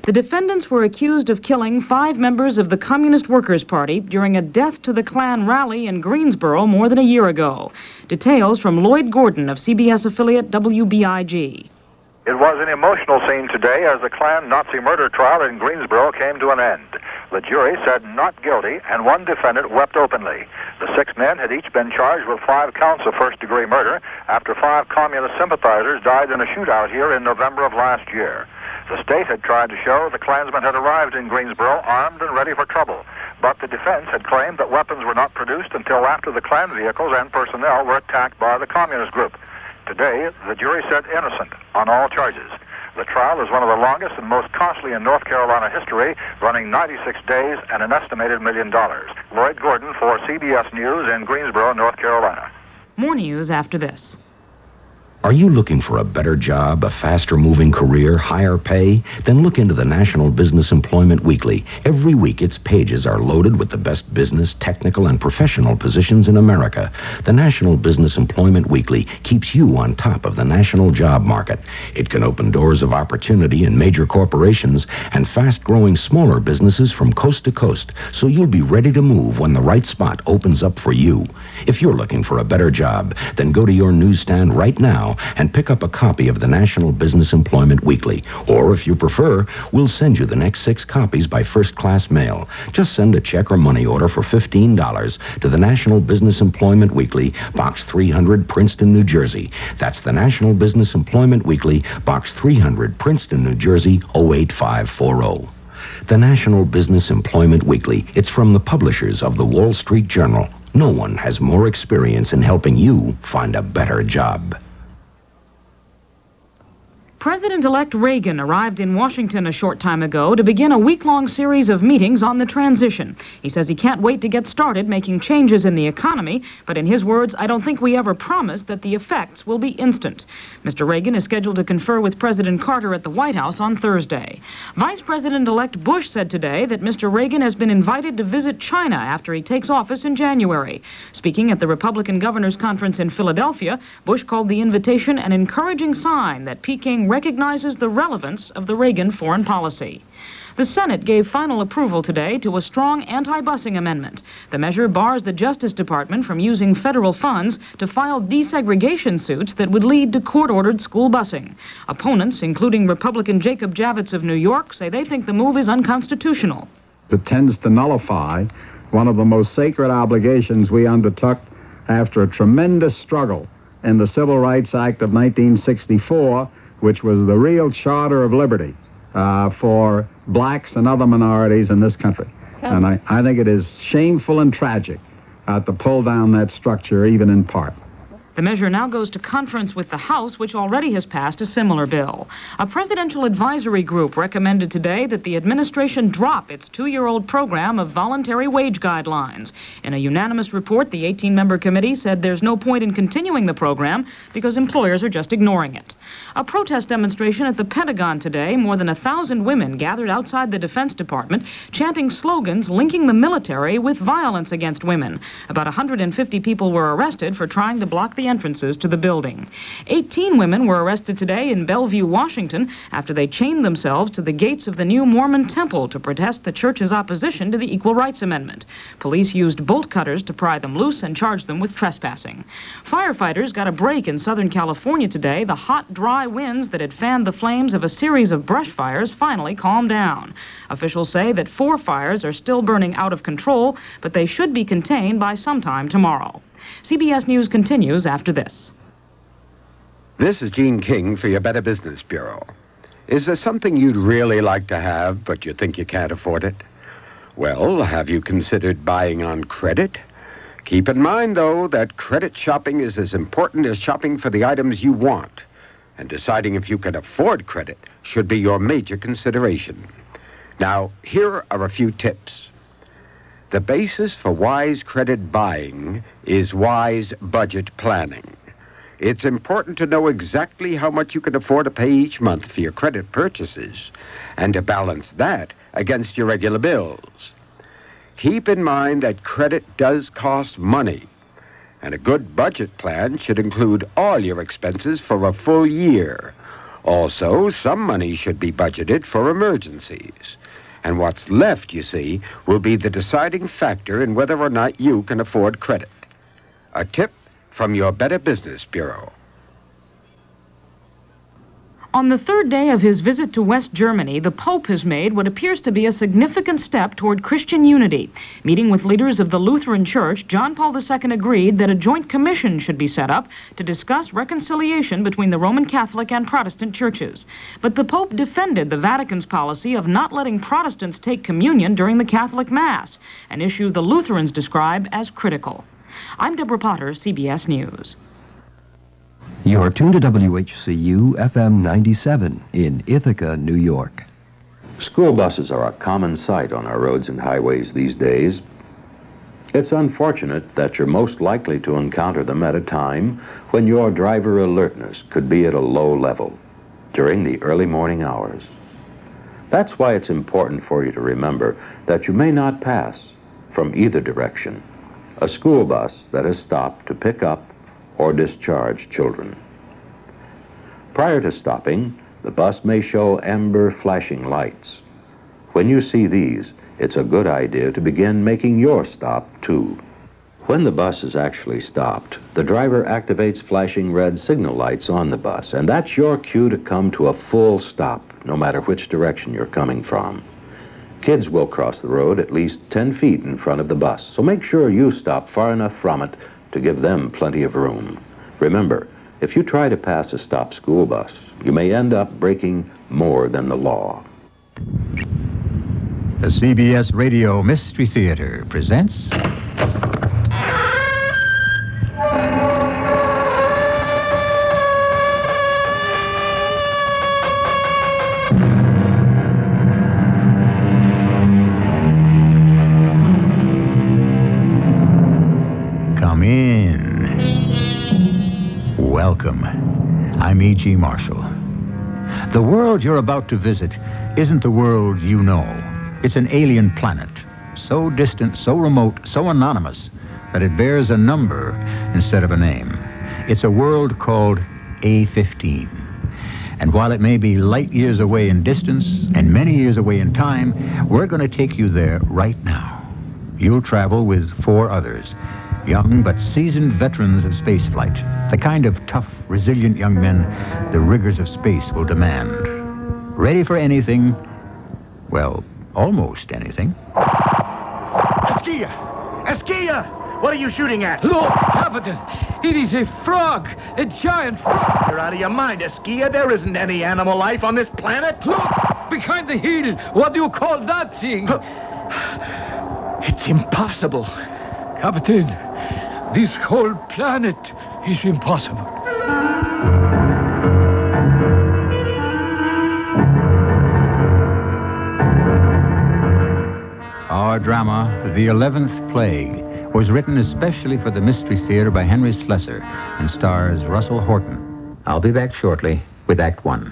The defendants were accused of killing 5 members of the Communist Workers' Party during a Death to the Klan rally in Greensboro more than a year ago. Details from Lloyd Gordon of CBS affiliate WBIG. It was an emotional scene today as the Klan Nazi murder trial in Greensboro came to an end. The jury said not guilty, and one defendant wept openly. The 6 men had each been charged with 5 counts of first-degree murder after 5 communist sympathizers died in a shootout here in November of last year. The state had tried to show the Klansmen had arrived in Greensboro armed and ready for trouble, but the defense had claimed that weapons were not produced until after the Klan vehicles and personnel were attacked by the communist group. Today, the jury said innocent on all charges. The trial is one of the longest and most costly in North Carolina history, running 96 days and an estimated $1 million. Lloyd Gordon for CBS News in Greensboro, North Carolina. More news after this. Are you looking for a better job, a faster-moving career, higher pay? Then look into the National Business Employment Weekly. Every week, its pages are loaded with the best business, technical, and professional positions in America. The National Business Employment Weekly keeps you on top of the national job market. It can open doors of opportunity in major corporations and fast-growing smaller businesses from coast to coast, so you'll be ready to move when the right spot opens up for you. If you're looking for a better job, then go to your newsstand right now and pick up a copy of the National Business Employment Weekly. Or, if you prefer, we'll send you the next 6 copies by first-class mail. Just send a check or money order for $15 to the National Business Employment Weekly, Box 300, Princeton, New Jersey. That's the National Business Employment Weekly, Box 300, Princeton, New Jersey, 08540. The National Business Employment Weekly. It's from the publishers of the Wall Street Journal. No one has more experience in helping you find a better job. President-elect Reagan arrived in Washington a short time ago to begin a week-long series of meetings on the transition. He says he can't wait to get started making changes in the economy, but in his words, I don't think we ever promised that the effects will be instant. Mr. Reagan is scheduled to confer with President Carter at the White House on Thursday. Vice President-elect Bush said today that Mr. Reagan has been invited to visit China after he takes office in January. Speaking at the Republican Governors Conference in Philadelphia, Bush called the invitation an encouraging sign that Peking recognizes the relevance of the Reagan foreign policy. The Senate gave final approval today to a strong anti-busing amendment. The measure bars the Justice Department from using federal funds to file desegregation suits that would lead to court-ordered school busing. Opponents, including Republican Jacob Javits of New York, say they think the move is unconstitutional. It tends to nullify one of the most sacred obligations we undertook after a tremendous struggle in the Civil Rights Act of 1964, which was the real charter of liberty for blacks and other minorities in this country. And I think it is shameful and tragic to pull down that structure, even in part. The measure now goes to conference with the House, which already has passed a similar bill. A presidential advisory group recommended today that the administration drop its 2-year-old program of voluntary wage guidelines. In a unanimous report, the 18-member committee said there's no point in continuing the program because employers are just ignoring it. A protest demonstration at the Pentagon today, more than 1,000 women gathered outside the Defense Department, chanting slogans linking the military with violence against women. About 150 people were arrested for trying to block the entrances to the building. 18 women were arrested today in Bellevue, Washington, after they chained themselves to the gates of the new Mormon temple to protest the church's opposition to the Equal Rights Amendment. Police used bolt cutters to pry them loose and charge them with trespassing. Firefighters got a break in Southern California today. The hot, dry winds that had fanned the flames of a series of brush fires finally calmed down. Officials say that 4 fires are still burning out of control, but they should be contained by sometime tomorrow. CBS News continues after this. This is Gene King for your Better Business Bureau. Is there something you'd really like to have, but you think you can't afford it? Well, have you considered buying on credit? Keep in mind, though, that credit shopping is as important as shopping for the items you want. And deciding if you can afford credit should be your major consideration. Now, here are a few tips. The basis for wise credit buying is wise budget planning. It's important to know exactly how much you can afford to pay each month for your credit purchases and to balance that against your regular bills. Keep in mind that credit does cost money, and a good budget plan should include all your expenses for a full year. Also, some money should be budgeted for emergencies. And what's left, you see, will be the deciding factor in whether or not you can afford credit. A tip from your Better Business Bureau. On the third day of his visit to West Germany, the Pope has made what appears to be a significant step toward Christian unity. Meeting with leaders of the Lutheran Church, John Paul II agreed that a joint commission should be set up to discuss reconciliation between the Roman Catholic and Protestant churches. But the Pope defended the Vatican's policy of not letting Protestants take communion during the Catholic Mass, an issue the Lutherans describe as critical. I'm Deborah Potter, CBS News. You're tuned to WHCU FM 97 in Ithaca, New York. School buses are a common sight on our roads and highways these days. It's unfortunate that you're most likely to encounter them at a time when your driver alertness could be at a low level, during the early morning hours. That's why it's important for you to remember that you may not pass, from either direction, a school bus that has stopped to pick up or discharge children. Prior to stopping, the bus may show amber flashing lights. When you see these, it's a good idea to begin making your stop too. When the bus is actually stopped, the driver activates flashing red signal lights on the bus, and that's your cue to come to a full stop, no matter which direction you're coming from. Kids will cross the road at least 10 feet in front of the bus, so make sure you stop far enough from it to give them plenty of room. Remember, if you try to pass a stopped school bus, you may end up breaking more than the law. The CBS Radio Mystery Theater presents... Come in. Welcome. I'm E.G. Marshall. The world you're about to visit isn't the world you know. It's an alien planet, so distant, so remote, so anonymous, that it bears a number instead of a name. It's a world called A15. And while it may be light years away in distance and many years away in time, we're going to take you there right now. You'll travel with 4 others, young but seasoned veterans of spaceflight, the kind of tough, resilient young men the rigors of space will demand. Ready for anything, well, almost anything. Esquia! Esquia! What are you shooting at? Look, Captain! It is a frog! A giant frog! You're out of your mind, Esquia. There isn't any animal life on this planet. Look! Behind the hill! What do you call that thing? It's impossible. Captain, this whole planet is impossible. Our drama, The 11th Plague, was written especially for the Mystery Theater by Henry Slessor and stars Russell Horton. I'll be back shortly with Act 1.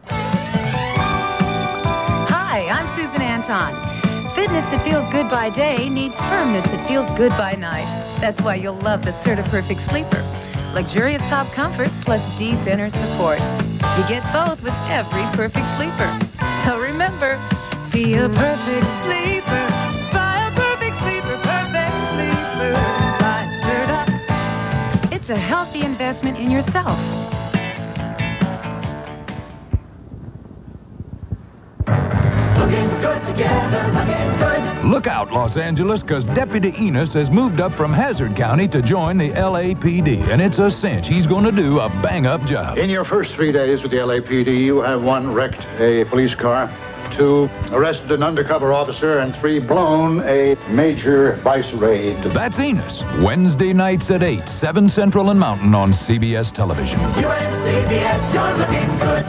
Hi, I'm Susan Anton. Fitness that feels good by day needs firmness that feels good by night. That's why you'll love the CertaPerfect Sleeper. Luxurious top comfort plus deep inner support. You get both with every perfect sleeper. So remember, be a perfect sleeper. Buy a perfect sleeper, perfect sleeper. Buy Certa. It's a healthy investment in yourself. Looking good together, looking good. Look out, Los Angeles, because Deputy Enos has moved up from Hazard County to join the LAPD, and it's a cinch. He's going to do a bang-up job. In your first 3 days with the LAPD, you have 1, wrecked a police car, 2, arrested an undercover officer, and 3, blown a major vice raid. That's Enos. Wednesday nights at 8, 7 Central and Mountain on CBS Television. You're in CBS, you're looking good.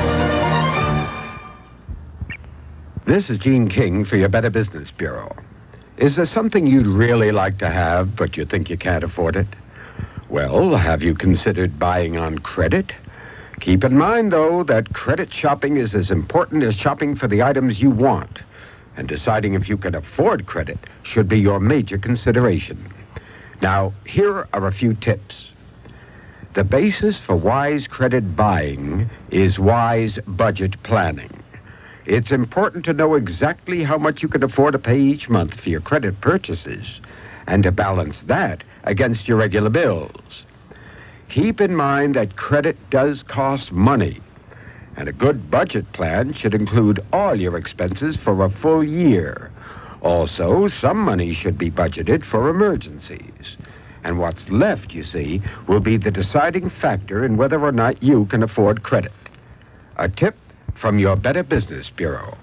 This is Gene King for your Better Business Bureau. Is there something you'd really like to have, but you think you can't afford it? Well, have you considered buying on credit? Keep in mind, though, that credit shopping is as important as shopping for the items you want. And deciding if you can afford credit should be your major consideration. Now, here are a few tips. The basis for wise credit buying is wise budget planning. It's important to know exactly how much you can afford to pay each month for your credit purchases and to balance that against your regular bills. Keep in mind that credit does cost money, and a good budget plan should include all your expenses for a full year. Also, some money should be budgeted for emergencies. And what's left, you see, will be the deciding factor in whether or not you can afford credit. A tip from your Better Business Bureau.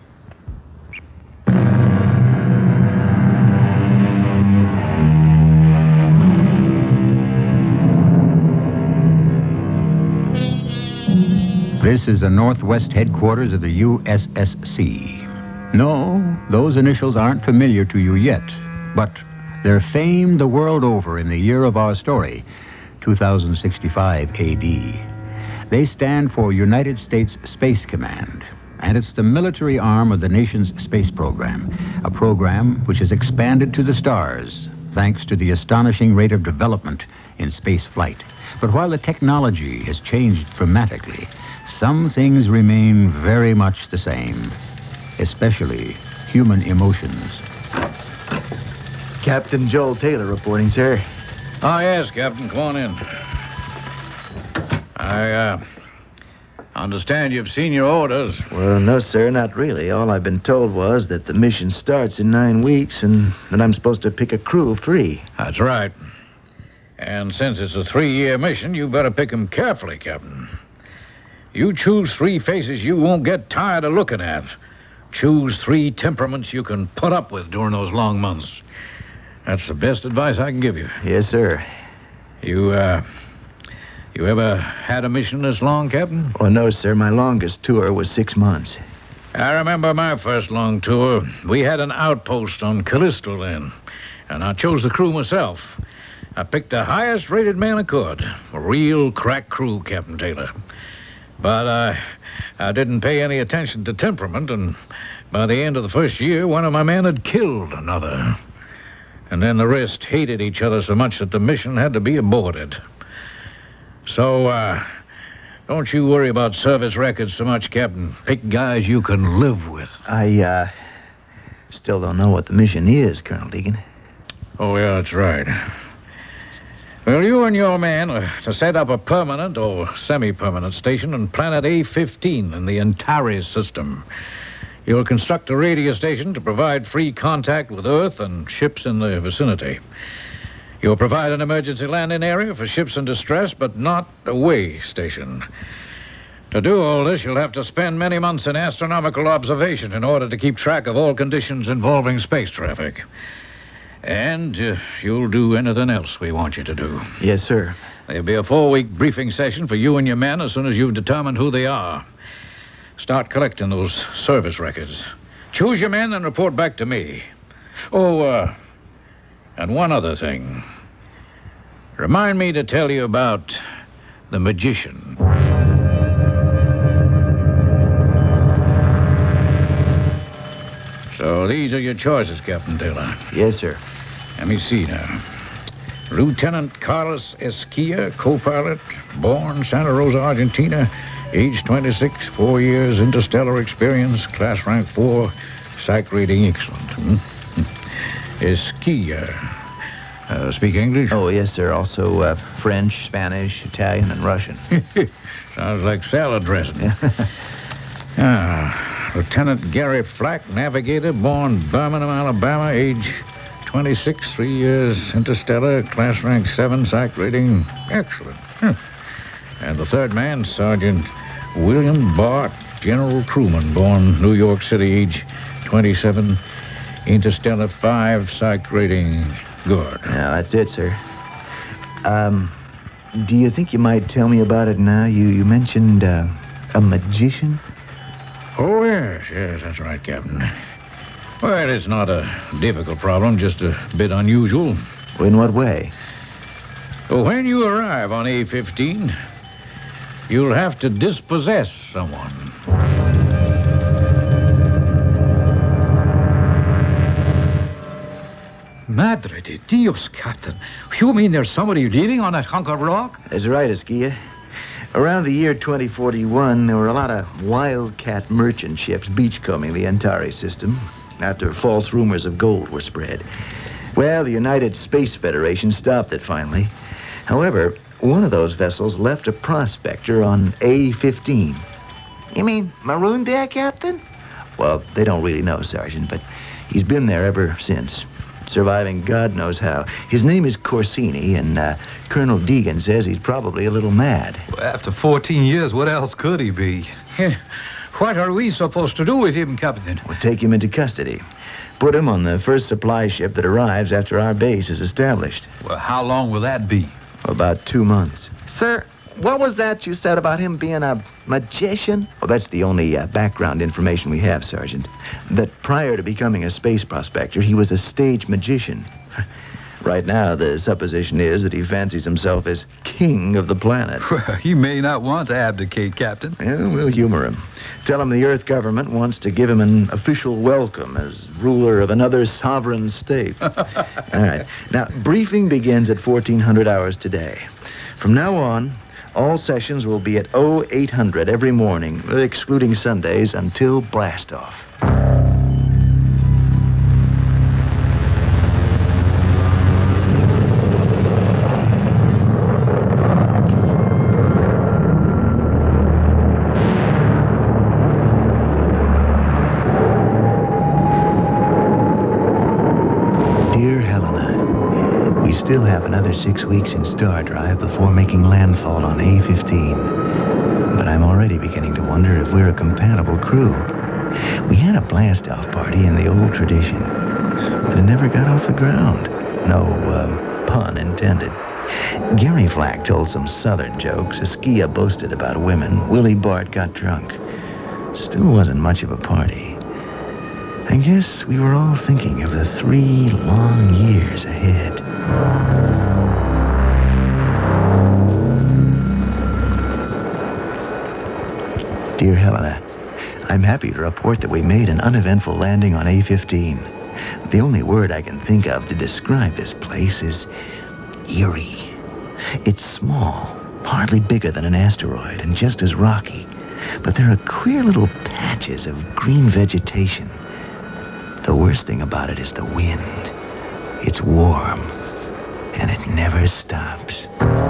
This is the Northwest headquarters of the USSC. No, those initials aren't familiar to you yet, but they're famed the world over in the year of our story, 2065 AD. They stand for United States Space Command, and it's the military arm of the nation's space program, a program which has expanded to the stars thanks to the astonishing rate of development in space flight. But while the technology has changed dramatically, some things remain very much the same, especially human emotions. Captain Joel Taylor reporting, sir. Oh, yes, Captain. Come on in. I understand you've seen your orders. Well, no, sir, not really. All I've been told was that the mission starts in 9 weeks and that I'm supposed to pick a crew of 3. That's right. And since it's a 3-year mission, you better pick them carefully, Captain. You choose 3 faces you won't get tired of looking at. Choose 3 temperaments you can put up with during those long months. That's the best advice I can give you. Yes, sir. You ever had a mission this long, Captain? Oh, no, sir. My longest tour was 6 months. I remember my first long tour. We had an outpost on Callisto then, and I chose the crew myself. I picked the highest-rated man I could. A real crack crew, Captain Taylor. But I didn't pay any attention to temperament, and by the end of the first year, one of my men had killed another. And then the rest hated each other so much that the mission had to be aborted. So, don't you worry about service records so much, Captain. Pick guys you can live with. I still don't know what the mission is, Colonel Deegan. Oh, yeah, that's right. Well, you and your man are to set up a permanent or semi-permanent station on planet A15 in the Antares system. You'll construct a radio station to provide free contact with Earth and ships in the vicinity. You'll provide an emergency landing area for ships in distress, but not a way station. To do all this, you'll have to spend many months in astronomical observation in order to keep track of all conditions involving space traffic. And you'll do anything else we want you to do. Yes, sir. There'll be a 4-week briefing session for you and your men as soon as you've determined who they are. Start collecting those service records. Choose your men and report back to me. Oh, and one other thing. Remind me to tell you about the magician. So these are your choices, Captain Taylor. Yes, sir. Let me see now. Lieutenant Carlos Esquia, co-pilot, born Santa Rosa, Argentina, age 26, 4 years, interstellar experience, class rank 4, psych rating excellent. Esquia. Speak English? Oh, yes, sir. Also French, Spanish, Italian, and Russian. Sounds like salad dressing. Lieutenant Gary Flack, navigator, born Birmingham, Alabama, age 26, 3 years, interstellar, class rank 7, psych rating excellent. And the third man, Sergeant William Bart, general crewman, born New York City, age 27, interstellar 5, psych rating good. Yeah, that's it, sir. Do you think you might tell me about it now? You mentioned a magician? Oh, yes, that's right, Captain. Well, it's not a difficult problem, just a bit unusual. In what way? Well, when you arrive on A15, you'll have to dispossess someone. Madre Madre de Dios, Captain. You mean there's somebody living on that hunk of rock? That's right, Esquilla. Around the year 2041, there were a lot of wildcat merchant ships beachcombing the Antares system after false rumors of gold were spread. Well, the United Space Federation stopped it finally. However, one of those vessels left a prospector on A-15. You mean marooned there, Captain? Well, they don't really know, Sergeant, but he's been there ever since, surviving God knows how. His name is Corsini, and Colonel Deegan says he's probably a little mad. Well, after 14 years, what else could he be? What are we supposed to do with him, Captain? We'll take him into custody. Put him on the first supply ship that arrives after our base is established. Well, how long will that be? About 2 months. Sir, what was that you said about him being a magician? Well, that's the only background information we have, Sergeant. That prior to becoming a space prospector, he was a stage magician. Right now, the supposition is that he fancies himself as king of the planet. Well, he may not want to abdicate, Captain. Yeah, we'll humor him. Tell him the Earth government wants to give him an official welcome as ruler of another sovereign state. All right. Now, briefing begins at 1400 hours today. From now on, all sessions will be at 0800 every morning, excluding Sundays, until blastoff. Still have another 6 weeks in star drive before making landfall on A-15. But I'm already beginning to wonder if we're a compatible crew. We had a blast-off party in the old tradition, but it never got off the ground. No pun intended. Gary Flack told some southern jokes. Esquilla boasted about women. Willie Bart got drunk. Still wasn't much of a party. I guess we were all thinking of the 3 long years ahead. Dear Helena, I'm happy to report that we made an uneventful landing on A-15. The only word I can think of to describe this place is eerie. It's small, hardly bigger than an asteroid, and just as rocky. But there are queer little patches of green vegetation. The worst thing about it is the wind. It's warm, and it never stops.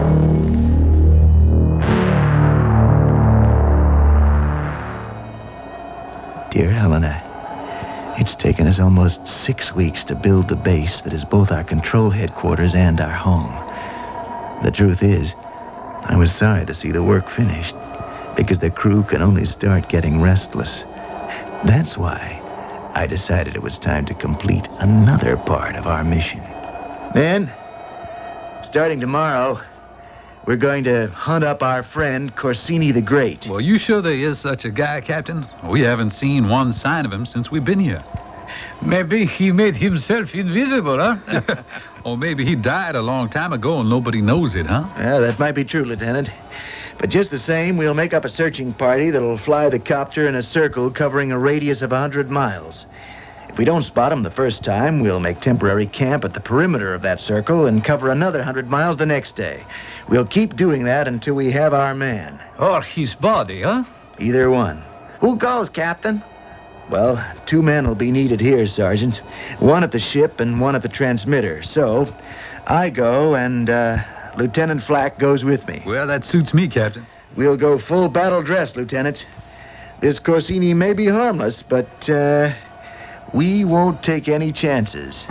Dear Helena, it's taken us almost 6 weeks to build the base that is both our control headquarters and our home. The truth is, I was sorry to see the work finished, because the crew can only start getting restless. That's why I decided it was time to complete another part of our mission. Men, starting tomorrow, we're going to hunt up our friend Corsini the Great. Well, you sure there is such a guy, Captain? We haven't seen one sign of him since we've been here. Maybe he made himself invisible, huh? Or maybe he died a long time ago and nobody knows it, huh? Yeah, that might be true, Lieutenant. But just the same, we'll make up a searching party that'll fly the copter in a circle covering a radius of 100 miles. If we don't spot him the first time, we'll make temporary camp at the perimeter of that circle and cover another 100 miles the next day. We'll keep doing that until we have our man. Or his body, huh? Either one. Who goes, Captain? Well, 2 men will be needed here, Sergeant. One at the ship and one at the transmitter. So, I go and, Lieutenant Flack goes with me. Well, that suits me, Captain. We'll go full battle dress, Lieutenant. This Corsini may be harmless, but, we won't take any chances.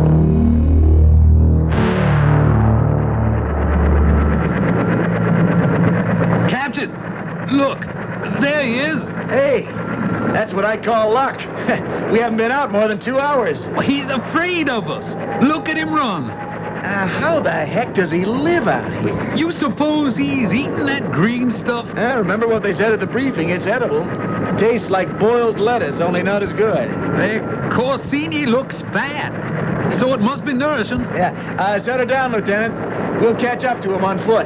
Captain, look, there he is. Hey, that's what I call luck. We haven't been out more than 2 hours. He's afraid of us. Look at him run. How the heck does he live out here? You suppose he's eating that green stuff? Remember what they said at the briefing. It's edible. Tastes like boiled lettuce, only not as good. Hey, Corsini looks fat, so it must be nourishing. Yeah, set her down, Lieutenant. We'll catch up to him on foot.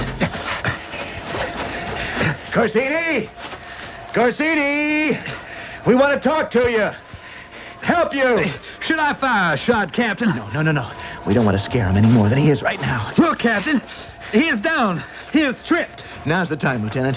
Corsini! Corsini! We want to talk to you. Help you. Should I fire a shot, Captain? No. We don't want to scare him any more than he is right now. Look, Captain. He is down. He is tripped. Now's the time, Lieutenant.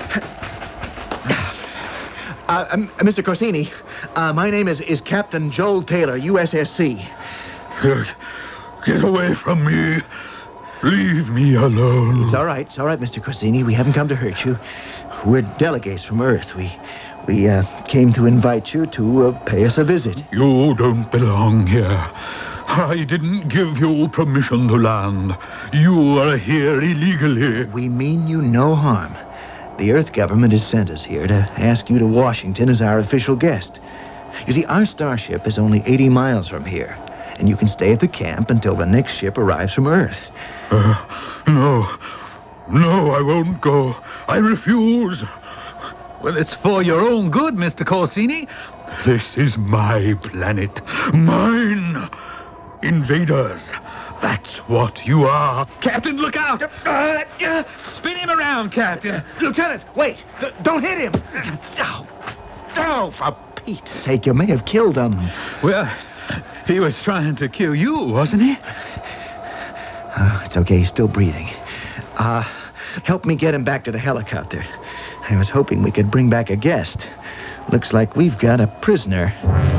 Mr. Corsini, my name is Captain Joel Taylor, USSC. Get away from me. Leave me alone. It's all right, Mr. Corsini. We haven't come to hurt you. We're delegates from Earth. We came to invite you to pay us a visit. You don't belong here. I didn't give you permission to land. You are here illegally. We mean you no harm. The Earth government has sent us here to ask you to Washington as our official guest. You see, our starship is only 80 miles from here, and you can stay at the camp until the next ship arrives from Earth. No, I won't go. I refuse. Well, it's for your own good, Mr. Corsini. This is my planet. Mine. Invaders. That's what you are. Captain, look out! Spin him around, Captain. Lieutenant, wait. Don't hit him. Oh, for Pete's sake, you may have killed him. Well, he was trying to kill you, wasn't he? It's okay, he's still breathing. Help me get him back to the helicopter. I was hoping we could bring back a guest. Looks like we've got a prisoner.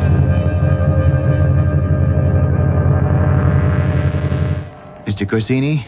Mr. Corsini?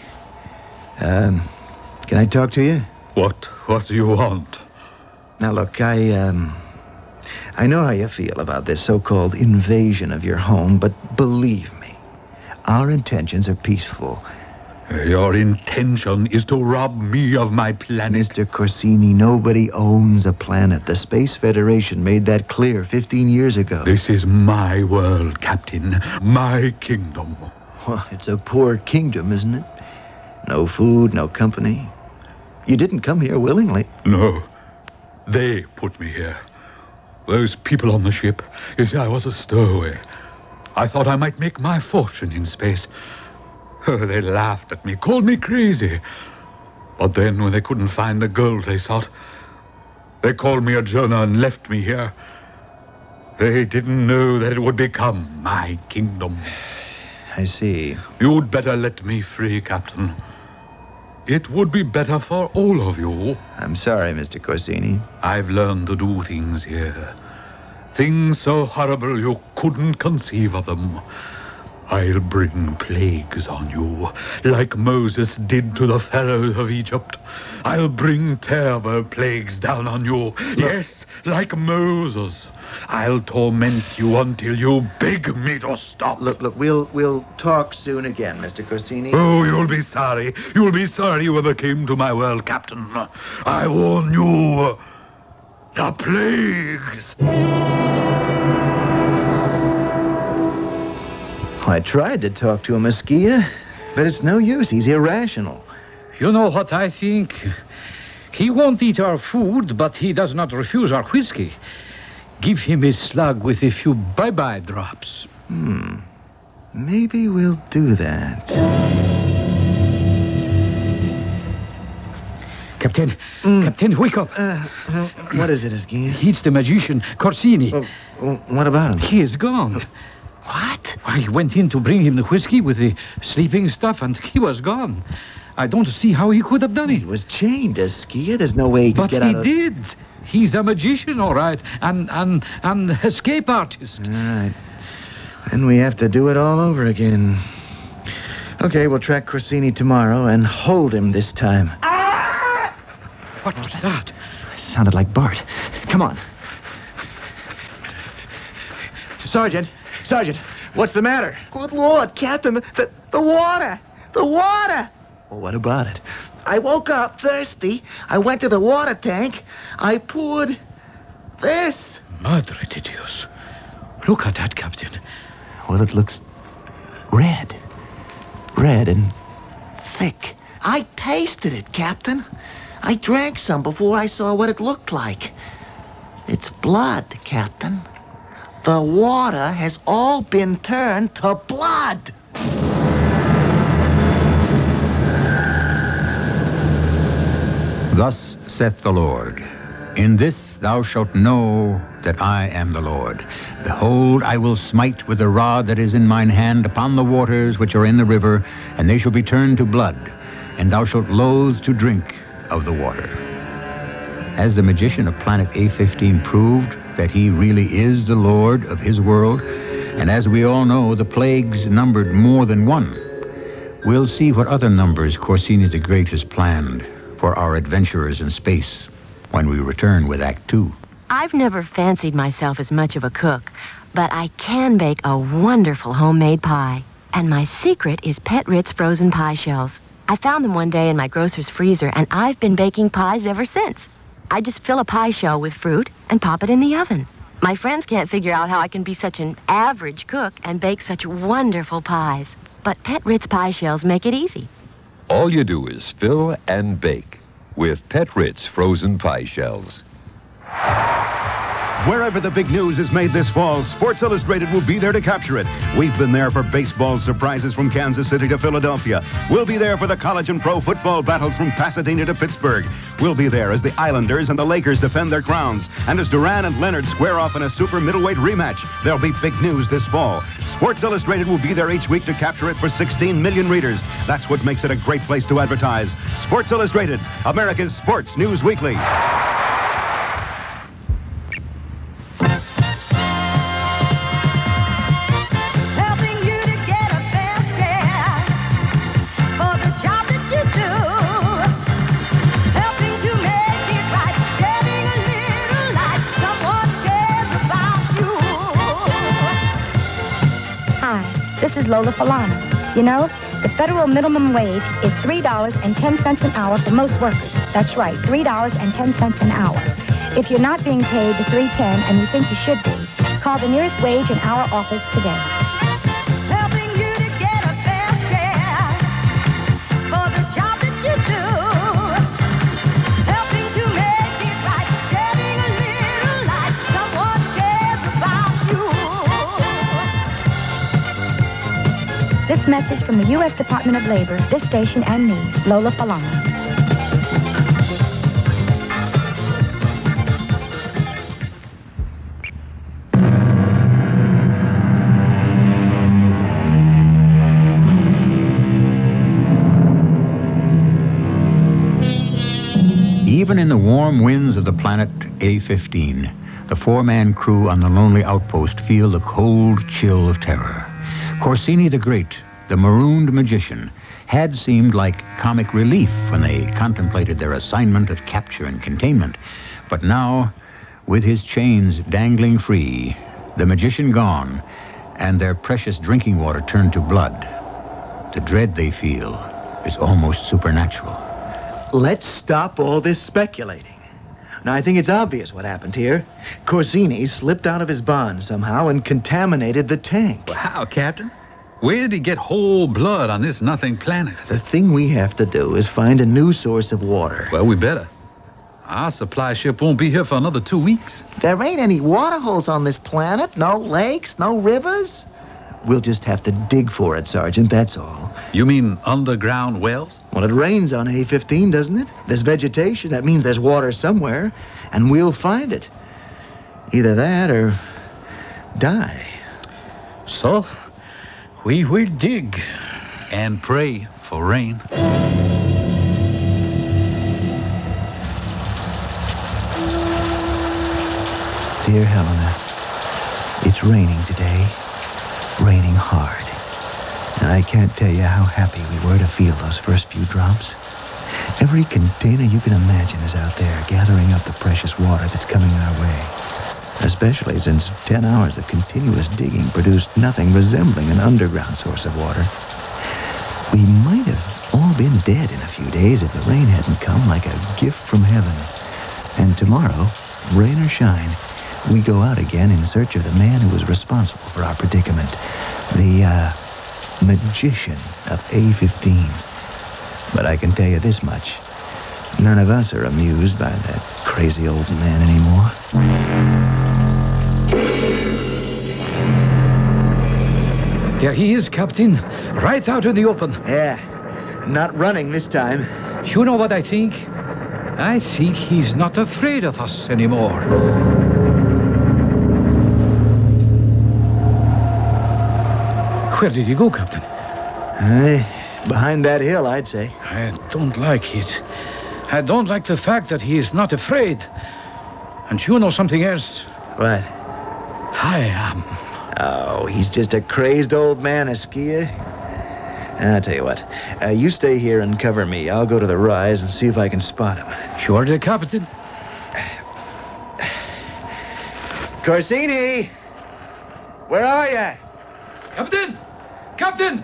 Can I talk to you? What do you want? Now, look, I know how you feel about this so-called invasion of your home, but believe me, our intentions are peaceful. Your intention is to rob me of my planet. Mr. Corsini, nobody owns a planet. The Space Federation made that clear 15 years ago. This is my world, Captain. My kingdom. Well, it's a poor kingdom, isn't it? No food, no company. You didn't come here willingly. No. They put me here. Those people on the ship. You see, I was a stowaway. I thought I might make my fortune in space. Oh, they laughed at me, called me crazy. But then, when they couldn't find the gold they sought, they called me a Jonah and left me here. They didn't know that it would become my kingdom. I see. You'd better let me free, Captain. It would be better for all of you. I'm sorry, Mr. Corsini. I've learned to do things here. Things so horrible you couldn't conceive of them. I'll bring plagues on you, like Moses did to the pharaohs of Egypt. I'll bring terrible plagues down on you. Yes, like Moses. I'll torment you until you beg me to stop. Look, we'll talk soon again, Mr. Corsini. Oh, you'll be sorry. You'll be sorry you ever came to my world, Captain. I warn you. The plagues. I tried to talk to him, Askia, but it's no use. He's irrational. You know what I think? He won't eat our food, but he does not refuse our whiskey. Give him a slug with a few bye-bye drops. Maybe we'll do that. Captain, Captain, wake up. What is it, Askia? It's the magician, Corsini. What about him? He is gone. What? I went in to bring him the whiskey with the sleeping stuff, and he was gone. I don't see how he could have done it. He was chained, Askia. There's no way he could get out of... But he did. He's a magician, all right, and escape artist. All right. Then we have to do it all over again. Okay, we'll track Corsini tomorrow and hold him this time. What was that? It sounded like Bart. Come on. Sergeant, what's the matter? Good Lord, Captain, the water. The water. Well, what about it? I woke up thirsty. I went to the water tank. I poured this. Madre de Dios. Look at that, Captain. Well, it looks red. Red and thick. I tasted it, Captain. I drank some before I saw what it looked like. It's blood, Captain. The water has all been turned to blood. Thus saith the Lord, in this thou shalt know that I am the Lord. Behold, I will smite with the rod that is in mine hand upon the waters which are in the river, and they shall be turned to blood, and thou shalt loathe to drink of the water. As the magician of planet A15 proved that he really is the Lord of his world, and as we all know, the plagues numbered more than one, we'll see what other numbers Corsini the Great has planned for our adventurers in space when we return with Act 2. I've never fancied myself as much of a cook, but I can bake a wonderful homemade pie. And my secret is Pet Ritz frozen pie shells. I found them one day in my grocer's freezer, and I've been baking pies ever since. I just fill a pie shell with fruit and pop it in the oven. My friends can't figure out how I can be such an average cook and bake such wonderful pies. But Pet Ritz pie shells make it easy. All you do is fill and bake with Pet Ritz frozen pie shells. Wherever the big news is made this fall, Sports Illustrated will be there to capture it. We've been there for baseball surprises from Kansas City to Philadelphia. We'll be there for the college and pro football battles from Pasadena to Pittsburgh. We'll be there as the Islanders and the Lakers defend their crowns, and as Duran and Leonard square off in a super middleweight rematch. There'll be big news this fall. Sports Illustrated will be there each week to capture it for 16 million readers. That's what makes it a great place to advertise. Sports Illustrated, America's sports news weekly. Lola Falana. You know, the federal minimum wage is $3.10 an hour for most workers. That's right, $3.10 an hour. If you're not being paid the $3.10 and you think you should be, call the nearest wage and hour office today. Helping you to get a fair share for the job that you do. Helping to make it right, shedding a little light. Someone cares about you. This message from the U.S. Department of Labor, this station, and me, Lola Falana. Even in the warm winds of the planet A15, the four-man crew on the lonely outpost feel the cold chill of terror. Corsini the Great, the marooned magician, had seemed like comic relief when they contemplated their assignment of capture and containment. But now, with his chains dangling free, the magician gone, and their precious drinking water turned to blood, the dread they feel is almost supernatural. Let's stop all this speculating. Now, I think it's obvious what happened here. Corsini slipped out of his bond somehow and contaminated the tank. Well, how, Captain? Where did he get whole blood on this nothing planet? The thing we have to do is find a new source of water. Well, we better. Our supply ship won't be here for another 2 weeks. There ain't any water holes on this planet. No lakes, no rivers. We'll just have to dig for it, Sergeant, that's all. You mean underground wells? Well, it rains on A15, doesn't it? There's vegetation. That means there's water somewhere, and we'll find it. Either that or die. So, we will dig. And pray for rain. Dear Helena, it's raining today. Raining hard. And I can't tell you how happy we were to feel those first few drops. Every container you can imagine is out there gathering up the precious water that's coming our way. Especially since 10 hours of continuous digging produced nothing resembling an underground source of water. We might have all been dead in a few days if the rain hadn't come like a gift from heaven. And tomorrow, rain or shine, we go out again in search of the man who was responsible for our predicament. The, magician of A15. But I can tell you this much. None of us are amused by that crazy old man anymore. There he is, Captain. Right out in the open. Yeah. Not running this time. You know what I think? I think he's not afraid of us anymore. Where did he go, Captain? Behind that hill, I'd say. I don't like it. I don't like the fact that he is not afraid. And you know something else? What? I am. Oh, he's just a crazed old man, Esquia. I'll tell you what. You stay here and cover me. I'll go to the rise and see if I can spot him. You're the captain. Corsini! Where are you? Captain! Captain!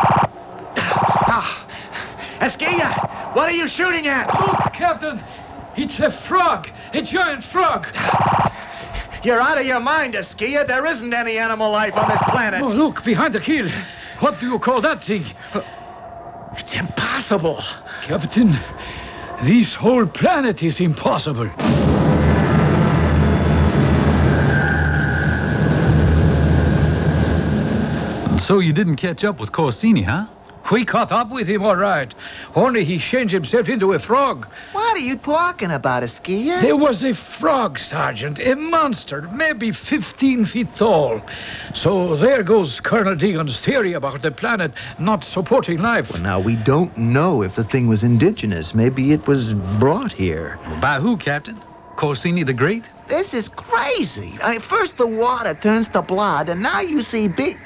Esquia! What are you shooting at? Look, Captain! It's a frog! A giant frog! You're out of your mind, Esquia. There isn't any animal life on this planet. Oh, look, behind the keel. What do you call that thing? It's impossible. Captain, this whole planet is impossible. So you didn't catch up with Corsini, huh? We caught up with him, all right. Only he changed himself into a frog. What are you talking about, Esquia? There was a frog, Sergeant. A monster, maybe 15 feet tall. So there goes Colonel Deegan's theory about the planet not supporting life. Well, now, we don't know if the thing was indigenous. Maybe it was brought here. By who, Captain? Corsini the Great? This is crazy. First the water turns to blood, and now you see beef.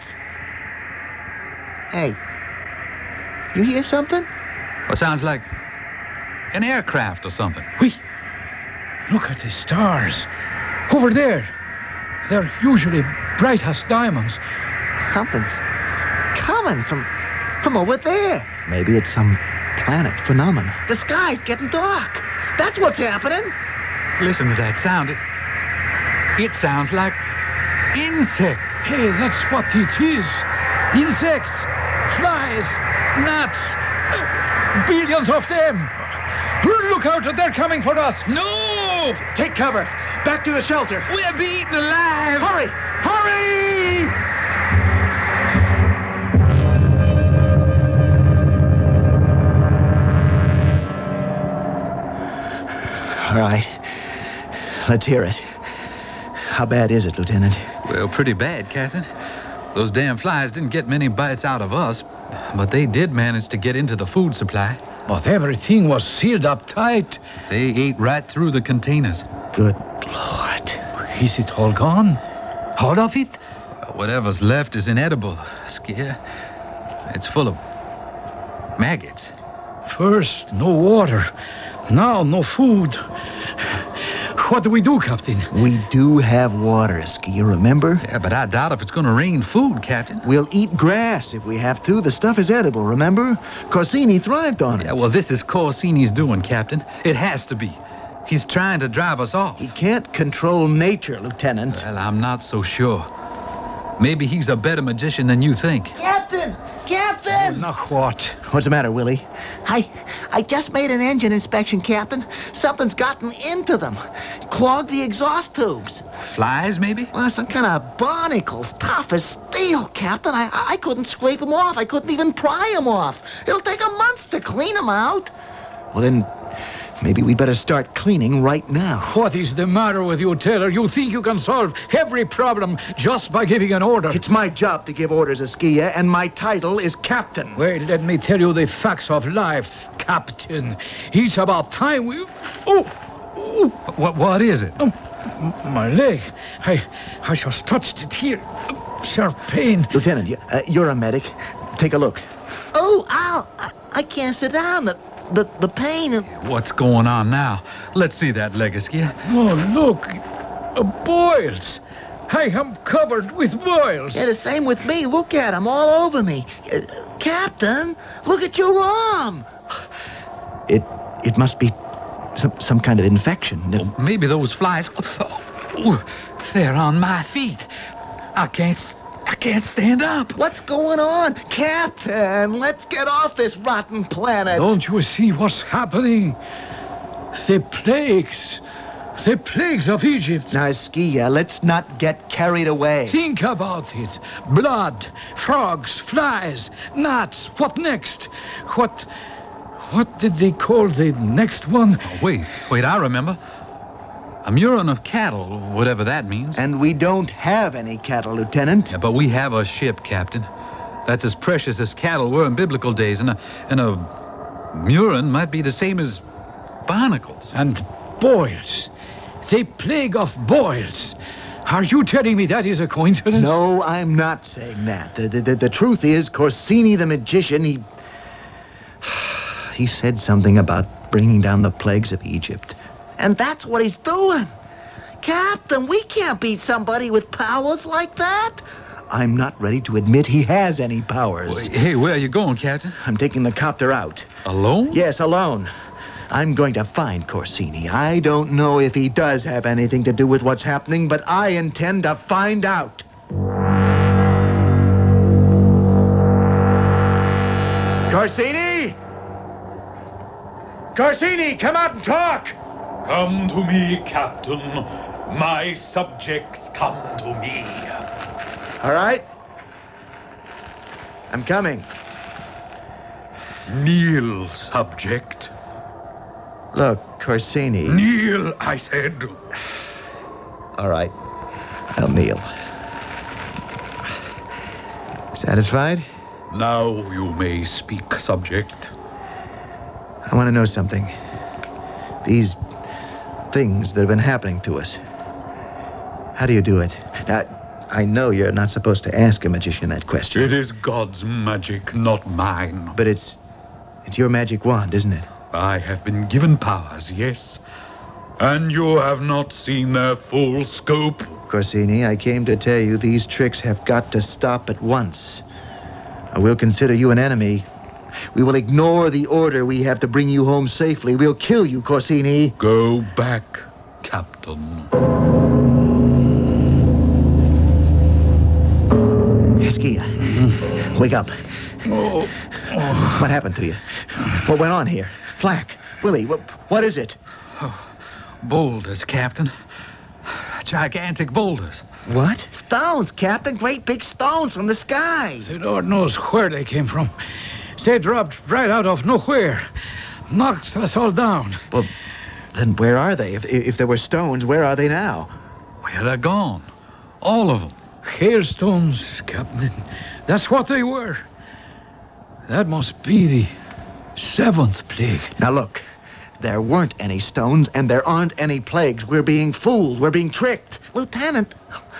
Hey, you hear something? Well, sounds like an aircraft or something. Wait. Look at the stars. Over there. They're usually bright as diamonds. Something's coming from over there. Maybe it's some planet phenomenon. The sky's getting dark. That's what's happening. Listen to that sound. It sounds like insects. Hey, that's what it is. Insects, flies, gnats, billions of them. Look out, they're coming for us. No! Take cover. Back to the shelter. We're being eaten alive. Hurry! Hurry! All right. Let's hear it. How bad is it, Lieutenant? Well, pretty bad, Captain. Those damn flies didn't get many bites out of us, but they did manage to get into the food supply. But everything was sealed up tight. They ate right through the containers. Good Lord. Is it all gone? All of it? Whatever's left is inedible, Esquia. It's full of maggots. First, no water. Now, no food. What do we do, Captain? We do have water, Esquia, remember? Yeah, but I doubt if it's going to rain food, Captain. We'll eat grass if we have to. The stuff is edible, remember? Corsini thrived on it. Yeah, well, this is Corsini's doing, Captain. It has to be. He's trying to drive us off. He can't control nature, Lieutenant. Well, I'm not so sure. Maybe he's a better magician than you think. Captain! Captain! Oh, now what? What's the matter, Willie? I just made an engine inspection, Captain. Something's gotten into them. Clogged the exhaust tubes. Flies, maybe? Well, some kind of barnacles, tough as steel, Captain. I couldn't scrape them off. I couldn't even pry them off. It'll take a month to clean them out. Well, then, maybe we better start cleaning right now. What is the matter with you, Taylor? You think you can solve every problem just by giving an order? It's my job to give orders, Esquia, and my title is Captain. Well, let me tell you the facts of life, Captain. It's about time we... Oh! What is it? My leg. I just touched it here. Sharp pain. Lieutenant, you're a medic. Take a look. Oh, ow! I can't sit down. The pain. What's going on now? Let's see that leg, Esquia. Oh, look. Boils. I am covered with boils. Yeah, the same with me. Look at them all over me. Captain, look at your arm. It must be some kind of infection. Well, maybe those flies... Oh, they're on my feet. I can't stand up. What's going on? Captain, let's get off this rotten planet. Don't you see what's happening? The plagues. The plagues of Egypt. Now, Esquia, let's not get carried away. Think about it. Blood, frogs, flies, gnats. What next? What did they call the next one? Oh, wait, I remember. A murrain of cattle, whatever that means. And we don't have any cattle, Lieutenant. Yeah, but we have a ship, Captain. That's as precious as cattle were in biblical days, and a murrain might be the same as barnacles. And boils. They plague of boils. Are you telling me that is a coincidence? No, I'm not saying that. The truth is, Corsini the magician, he said something about bringing down the plagues of Egypt. And that's what he's doing. Captain, we can't beat somebody with powers like that. I'm not ready to admit he has any powers. Well, hey, where are you going, Captain? I'm taking the copter out. Alone? Yes, alone. I'm going to find Corsini. I don't know if he does have anything to do with what's happening, but I intend to find out. Corsini! Corsini, come out and talk! Come to me, Captain. My subjects come to me. All right. I'm coming. Kneel, subject. Look, Corsini. Kneel, I said. All right. I'll kneel. Satisfied? Now you may speak, subject. I want to know something. These things that have been happening to us. How do you do it? Now, I know you're not supposed to ask a magician that question. It is God's magic, not mine. But it's your magic wand, isn't it? I have been given powers, yes. And you have not seen their full scope. Corsini, I came to tell you these tricks have got to stop at once. Or we'll consider you an enemy. We will ignore the order we have to bring you home safely. We'll kill you, Corsini. Go back, Captain. Eskia, wake up. Oh. What happened to you? What went on here? Flack, Willie, what is it? Boulders, Captain. Gigantic boulders. What? Stones, Captain. Great big stones from the sky. The Lord knows where they came from. They dropped right out of nowhere. Knocked us all down. Well, then where are they? If there were stones, where are they now? Well, they're gone. All of them. Hailstones, Captain. That's what they were. That must be the 7th plague. Now look, there weren't any stones and there aren't any plagues. We're being fooled. We're being tricked. Lieutenant,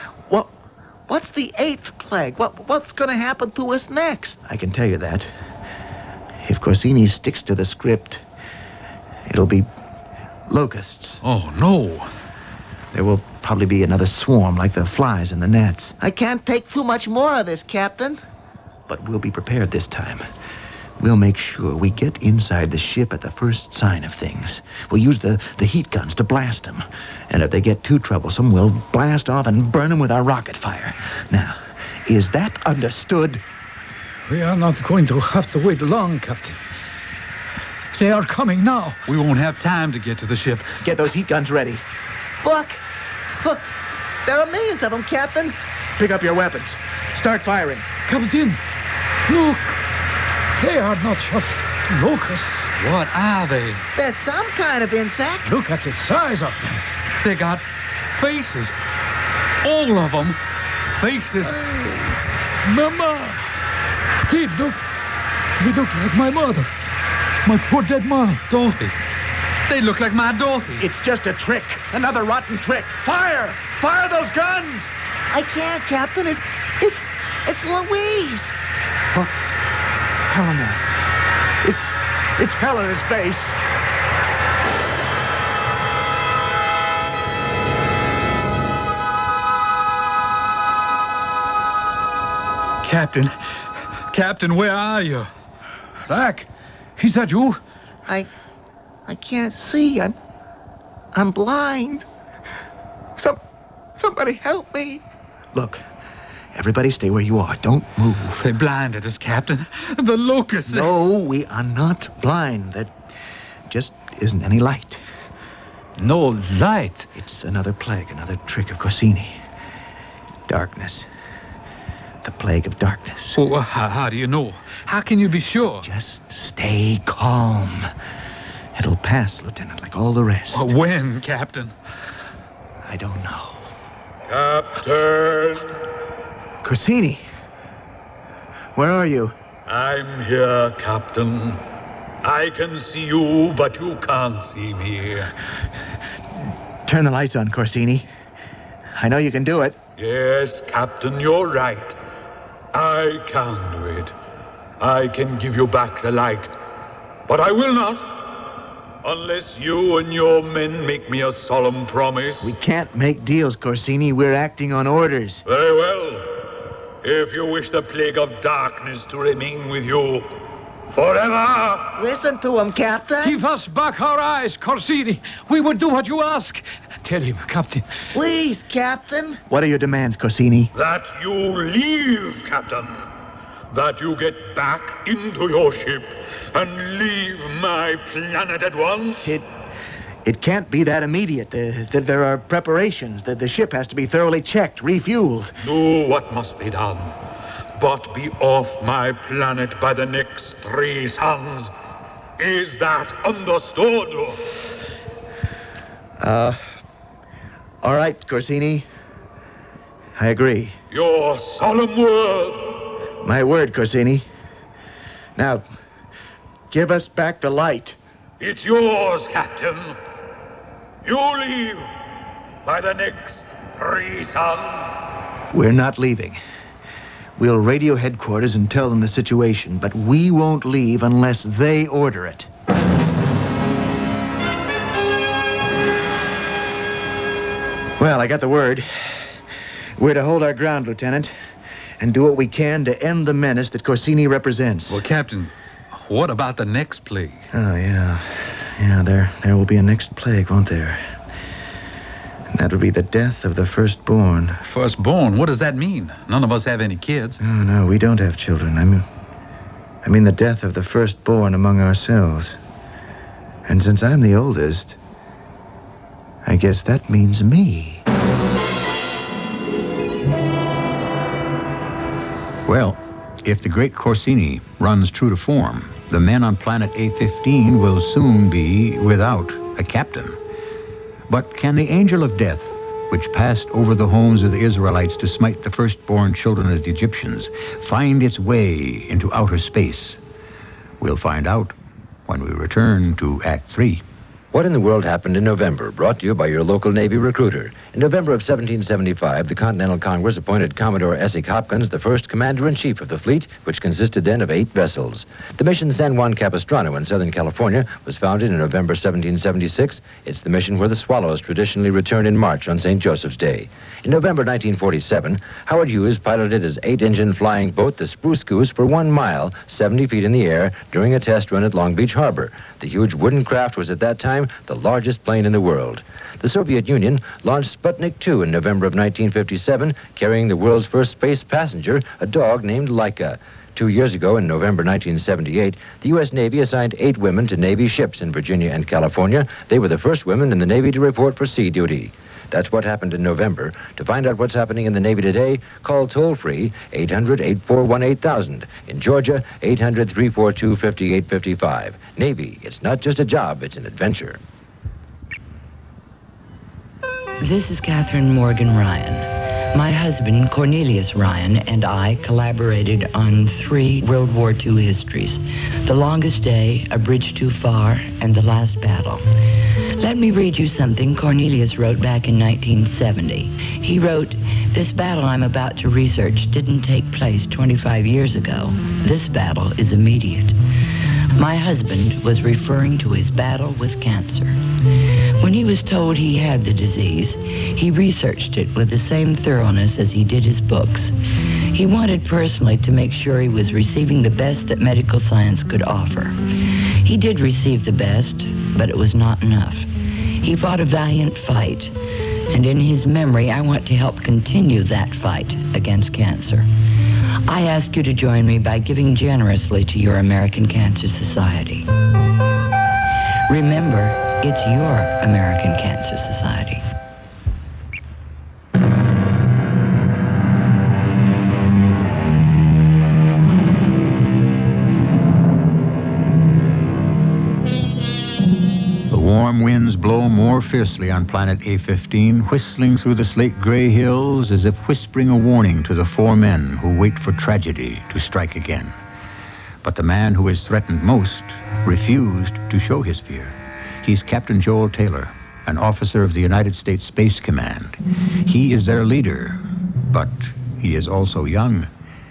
what's the 8th plague? What's going to happen to us next? I can tell you that. If Corsini sticks to the script, it'll be locusts. Oh, no. There will probably be another swarm like the flies in the gnats. I can't take too much more of this, Captain. But we'll be prepared this time. We'll make sure we get inside the ship at the first sign of things. We'll use the heat guns to blast them. And if they get too troublesome, we'll blast off and burn them with our rocket fire. Now, is that understood? We are not going to have to wait long, Captain. They are coming now. We won't have time to get to the ship. Get those heat guns ready. Look, there are millions of them, Captain. Pick up your weapons. Start firing. Captain, look. They are not just locusts. What are they? They're some kind of insect. Look at the size of them. They got faces. All of them. Faces. Mama. They look like my mother. My poor dead mother. Dorothy. They look like my Dorothy. It's just a trick. Another rotten trick. Fire! Fire those guns! I can't, Captain. It's Louise. Oh, Helena. It's Helena's face. Captain, where are you? Flack, is that you? I can't see. I'm blind. Somebody help me. Look, everybody stay where you are. Don't move. They blinded us, Captain. The locusts. No, we are not blind. There just isn't any light. No light? It's another plague, another trick of Corsini. Darkness. the plague of darkness. Oh, how do you know? How can you be sure? Just stay calm. It'll pass, Lieutenant, like all the rest. When, Captain? I don't know. Captain! Corsini! Where are you? I'm here, Captain. I can see you, but you can't see me. Turn the lights on, Corsini. I know you can do it. Yes, Captain, you're right. I can do it. I can give you back the light. But I will not. Unless you and your men make me a solemn promise. We can't make deals, Corsini. We're acting on orders. Very well. If you wish the plague of darkness to remain with you forever. Listen to him, Captain. Give us back our eyes, Corsini. We will do what you ask. Tell him, Captain. Please, Captain. What are your demands, Corsini? That you leave, Captain. That you get back into your ship and leave my planet at once. It can't be that immediate. There are preparations. The ship has to be thoroughly checked, refueled. Do what must be done. But be off my planet by the next 3 suns. Is that understood? All right, Corsini. I agree. Your solemn word. My word, Corsini. Now, give us back the light. It's yours, Captain. You leave by the next 3 suns. We're not leaving. We'll radio headquarters and tell them the situation, but we won't leave unless they order it. Well, I got the word. We're to hold our ground, Lieutenant, and do what we can to end the menace that Corsini represents. Well, Captain, what about the next plague? Oh, yeah. Yeah, there will be a next plague, won't there? And that would be the death of the firstborn. Firstborn? What does that mean? None of us have any kids. No, we don't have children. I mean the death of the firstborn among ourselves. And since I'm the oldest, I guess that means me. Well, if the great Corsini runs true to form, the men on planet A15 will soon be without a captain. But can the angel of death, which passed over the homes of the Israelites to smite the firstborn children of the Egyptians, find its way into outer space? We'll find out when we return to Act 3. What in the World happened in November, brought to you by your local Navy recruiter. In November of 1775, the Continental Congress appointed Commodore Essex Hopkins the first commander-in-chief of the fleet, which consisted then of 8 vessels. The mission San Juan Capistrano in Southern California was founded in November 1776. It's the mission where the Swallows traditionally return in March on St. Joseph's Day. In November 1947, Howard Hughes piloted his 8-engine flying boat, the Spruce Goose, for 1 mile, 70 feet in the air, during a test run at Long Beach Harbor. The huge wooden craft was at that time the largest plane in the world. The Soviet Union launched Sputnik 2 in November of 1957, carrying the world's first space passenger, a dog named Laika. 2 years ago, in November 1978, the U.S. Navy assigned 8 women to Navy ships in Virginia and California. They were the first women in the Navy to report for sea duty. That's what happened in November. To find out what's happening in the Navy today, call toll-free 800-841-8000. In Georgia, 800-342-5855. Navy, it's not just a job, it's an adventure. This is Catherine Morgan Ryan. My husband, Cornelius Ryan, and I collaborated on 3 World War II histories. The Longest Day, A Bridge Too Far, and The Last Battle. Let me read you something Cornelius wrote back in 1970. He wrote, "This battle I'm about to research didn't take place 25 years ago. This battle is immediate." My husband was referring to his battle with cancer. When he was told he had the disease, he researched it with the same thoroughness as he did his books. He wanted personally to make sure he was receiving the best that medical science could offer. He did receive the best, but it was not enough. He fought a valiant fight, and in his memory, I want to help continue that fight against cancer. I ask you to join me by giving generously to your American Cancer Society. Remember, it's your American Cancer Society. warm winds blow more fiercely on planet A15, whistling through the slate-gray hills as if whispering a warning to the four men who wait for tragedy to strike again. But the man who is threatened most refused to show his fear. He's Captain Joel Taylor, an officer of the United States Space Command. He is their leader, but he is also young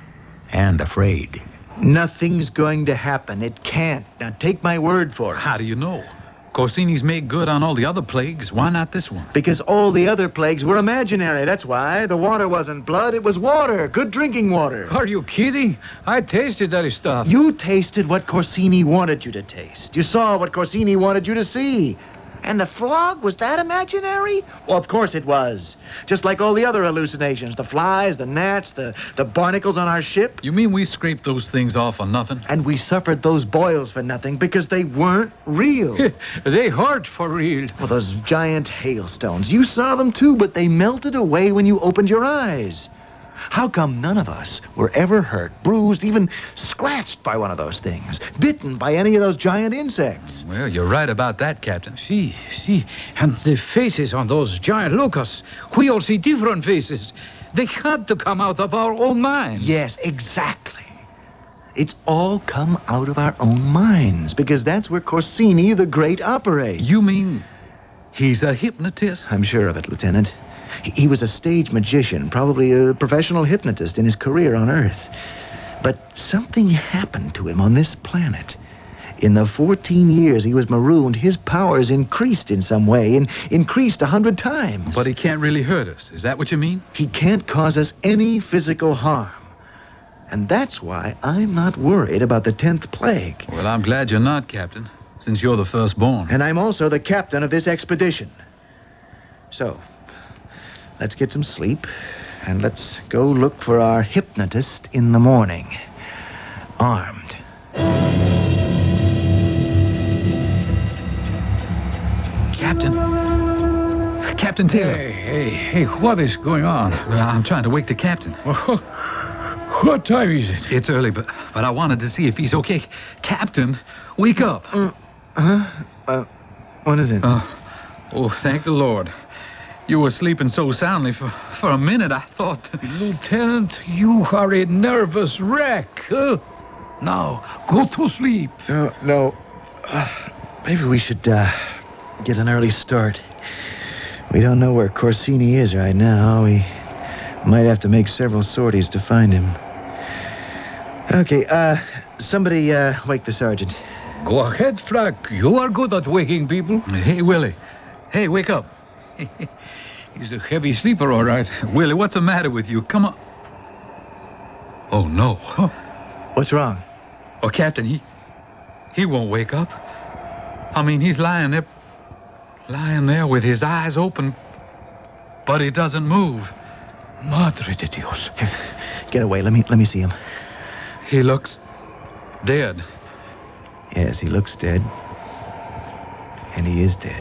and afraid. Nothing's going to happen. It can't. Now, take my word for it. How do you know? Corsini's made good on all the other plagues. Why not this one? Because all the other plagues were imaginary. That's why. The water wasn't blood. It was water. Good drinking water. Are you kidding? I tasted that stuff. You tasted what Corsini wanted you to taste. You saw what Corsini wanted you to see. And the frog, was that imaginary? Well, of course it was. Just like all the other hallucinations. The flies, the gnats, the barnacles on our ship. You mean we scraped those things off for nothing? And we suffered those boils for nothing because they weren't real. They hurt for real. Well, those giant hailstones. You saw them too, but they melted away when you opened your eyes. How come none of us were ever hurt, bruised, even scratched by one of those things? Bitten by any of those giant insects? Well, you're right about that, Captain. See. And the faces on those giant locusts. We all see different faces. They had to come out of our own minds. Yes, exactly. It's all come out of our own minds, because that's where Corsini the Great operates. You mean he's a hypnotist? I'm sure of it, Lieutenant. He was a stage magician, probably a professional hypnotist in his career on Earth. But something happened to him on this planet. In the 14 years he was marooned, his powers increased in some way, and increased 100 times. But he can't really hurt us. Is that what you mean? He can't cause us any physical harm. And that's why I'm not worried about the 10th plague. Well, I'm glad you're not, Captain, since you're the firstborn. And I'm also the captain of this expedition. So, let's get some sleep, and let's go look for our hypnotist in the morning, armed. Captain Taylor. Hey, what is going on? Well, I'm trying to wake the captain. What time is it? It's early, but I wanted to see if he's okay. Captain, wake up. What is it? Thank the Lord. You were sleeping so soundly for a minute, I thought... Lieutenant, you are a nervous wreck. Now, go to sleep. No. Maybe we should get an early start. We don't know where Corsini is right now. We might have to make several sorties to find him. Okay, somebody wake the sergeant. Go ahead, Flack. You are good at waking people. Hey, Willie. Hey, wake up. He's a heavy sleeper, all right. Willie, what's the matter with you? Come on. Oh, no. Huh? What's wrong? Oh, Captain, he won't wake up. I mean, he's lying there with his eyes open, but he doesn't move. Madre de Dios. Get away. Let me see him. He looks dead. Yes, he looks dead. And he is dead.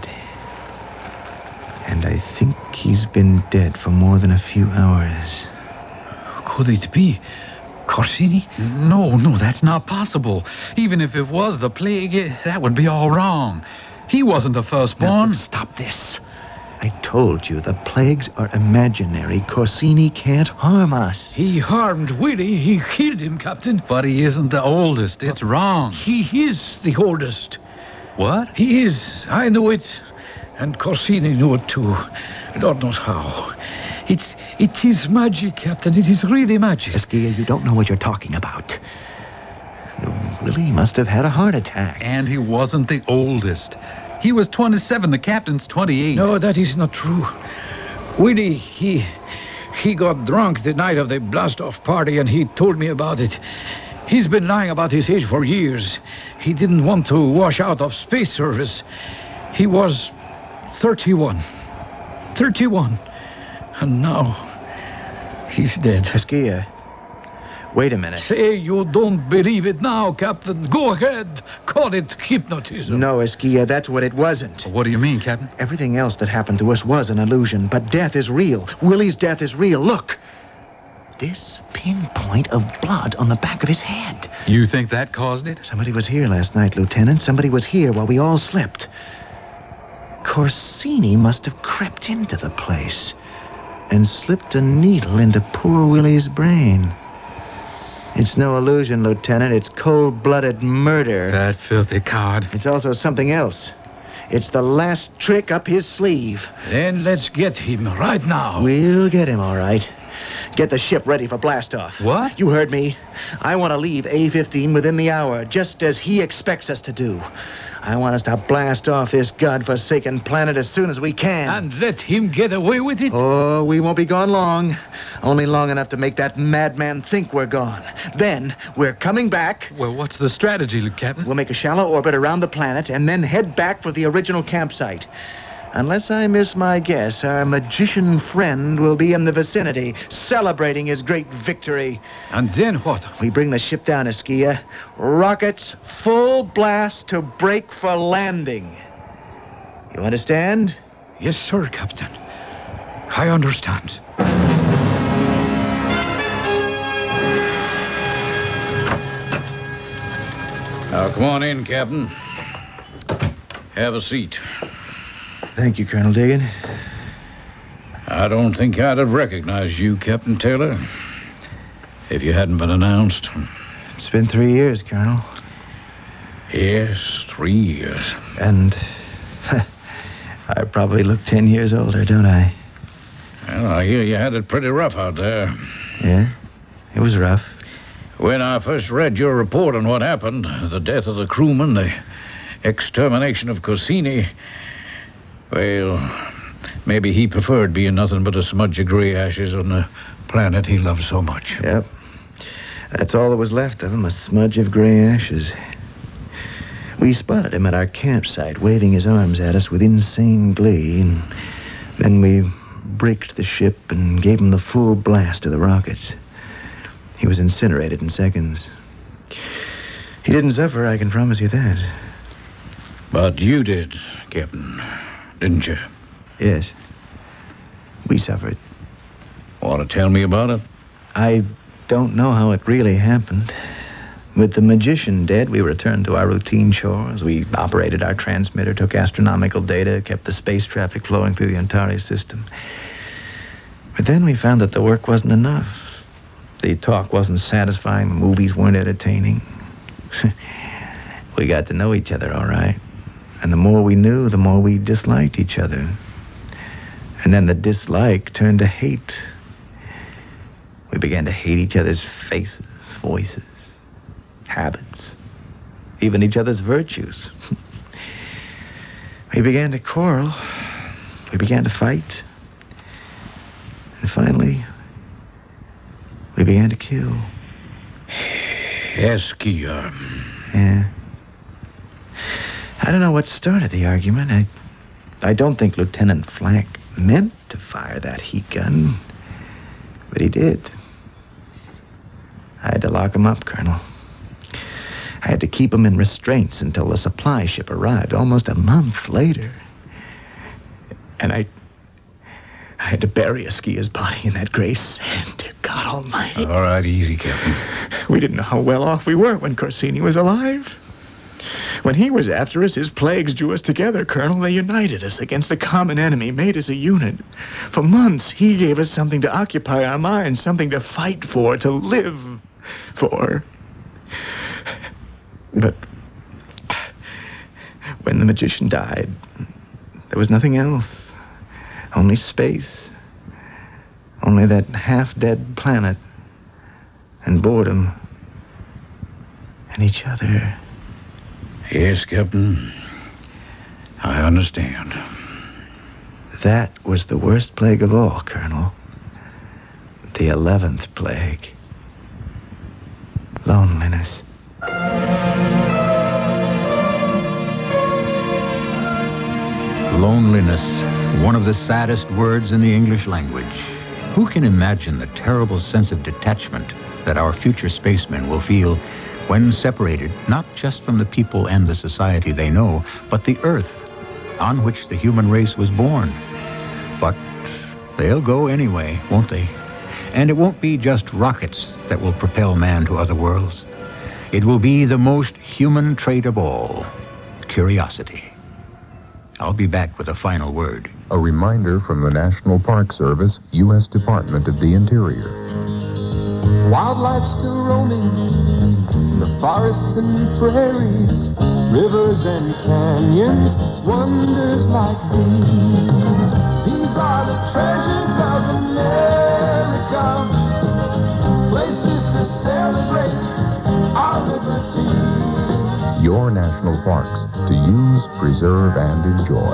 And I think he's been dead for more than a few hours. Could it be Corsini? No, that's not possible. Even if it was the plague, that would be all wrong. He wasn't the firstborn. Now, stop this. I told you, the plagues are imaginary. Corsini can't harm us. He harmed Willie. He killed him, Captain. But he isn't the oldest. It's wrong. He is the oldest. What? He is. I knew it. And Corsini knew it, too. Lord knows how. It is magic, Captain. It is really magic. Esquia, you don't know what you're talking about. Willie must have had a heart attack. And he wasn't the oldest. He was 27. The captain's 28. No, that is not true. Willie, he got drunk the night of the blast-off party, and he told me about it. He's been lying about his age for years. He didn't want to wash out of space service. He was 31. 31. And now, he's dead. Esquia, wait a minute. Say you don't believe it now, Captain. Go ahead. Call it hypnotism. No, Esquia, that's what it wasn't. What do you mean, Captain? Everything else that happened to us was an illusion, but death is real. Willie's death is real. Look. This pinpoint of blood on the back of his head. You think that caused it? Somebody was here last night, Lieutenant. Somebody was here while we all slept. Corsini must have crept into the place and slipped a needle into poor Willie's brain. It's no illusion, Lieutenant. It's cold-blooded murder. That filthy coward. It's also something else. It's the last trick up his sleeve. Then let's get him right now. We'll get him, all right. Get the ship ready for blastoff. What? You heard me. I want to leave A-15 within the hour, just as he expects us to do. I want us to blast off this godforsaken planet as soon as we can. And let him get away with it? Oh, we won't be gone long. Only long enough to make that madman think we're gone. Then we're coming back. Well, what's the strategy, Captain? We'll make a shallow orbit around the planet and then head back for the original campsite. Unless I miss my guess, our magician friend will be in the vicinity, celebrating his great victory. And then what? We bring the ship down, Esquia. Rockets, full blast to break for landing. You understand? Yes, sir, Captain. I understand. Now, come on in, Captain. Have a seat. Thank you, Colonel Dagan. I don't think I'd have recognized you, Captain Taylor, if you hadn't been announced. It's been 3 years, Colonel. Yes, 3 years. And I probably look 10 years older, don't I? Well, I hear you had it pretty rough out there. Yeah, it was rough. When I first read your report on what happened, the death of the crewman, the extermination of Corsini, well, maybe he preferred being nothing but a smudge of gray ashes on the planet he loved so much. Yep. That's all that was left of him, a smudge of gray ashes. We spotted him at our campsite, waving his arms at us with insane glee, and then we braked the ship and gave him the full blast of the rockets. He was incinerated in seconds. He didn't suffer, I can promise you that. But you did, Captain, didn't you? Yes. We suffered. Want to tell me about it? I don't know how it really happened. With the magician dead, we returned to our routine chores. We operated our transmitter, took astronomical data, kept the space traffic flowing through the Antares system. But then we found that the work wasn't enough. The talk wasn't satisfying, the movies weren't entertaining. We got to know each other, all right. And the more we knew, the more we disliked each other. And then the dislike turned to hate. We began to hate each other's faces, voices, habits, even each other's virtues. We began to quarrel. We began to fight. And finally, we began to kill. Esquia. Yeah. I don't know what started the argument. I don't think Lieutenant Flack meant to fire that heat gun, but he did. I had to lock him up, Colonel. I had to keep him in restraints until the supply ship arrived almost a month later. And I had to bury Esquia's body in that gray sand, dear God Almighty. All right, easy, Captain. We didn't know how well off we were when Corsini was alive. When he was after us, his plagues drew us together, Colonel. They united us against a common enemy, made us a unit. For months, he gave us something to occupy our minds, something to fight for, to live for. But when the magician died, there was nothing else. Only space. Only that half-dead planet. And boredom. And each other. Yes, Captain. I understand. That was the worst plague of all, Colonel. The 11th plague. Loneliness. Loneliness, one of the saddest words in the English language. Who can imagine the terrible sense of detachment that our future spacemen will feel when separated, not just from the people and the society they know, but the Earth on which the human race was born? But they'll go anyway, won't they? And it won't be just rockets that will propel man to other worlds. It will be the most human trait of all, curiosity. I'll be back with a final word. A reminder from the National Park Service, U.S. Department of the Interior. Wildlife still roaming in the forests and prairies, rivers and canyons, wonders like these. These are the treasures of America, places to celebrate our liberty. Your national parks, to use, preserve, and enjoy.